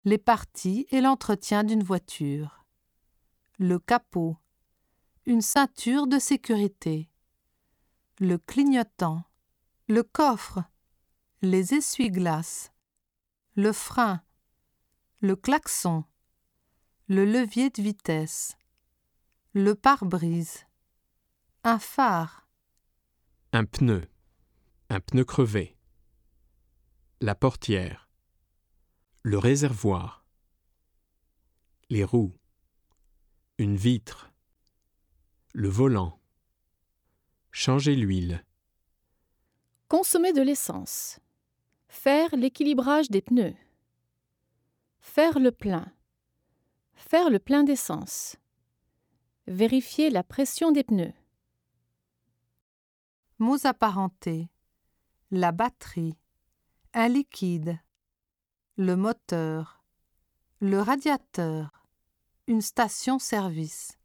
les parties et l'entretien d'une voiture. Le capot, une ceinture de sécurité. Le clignotant, le coffre, les essuie-glaces, le frein, le klaxon, le levier de vitesse, le pare-brise, un phare, un pneu crevé, la portière, le réservoir, les roues, une vitre, le volant, changer l'huile, consommer de l'essence, faire l'équilibrage des pneus, faire le plein d'essence, vérifier la pression des pneus. mots apparentés, la batterie, un liquide, le moteur, le radiateur, une station-service.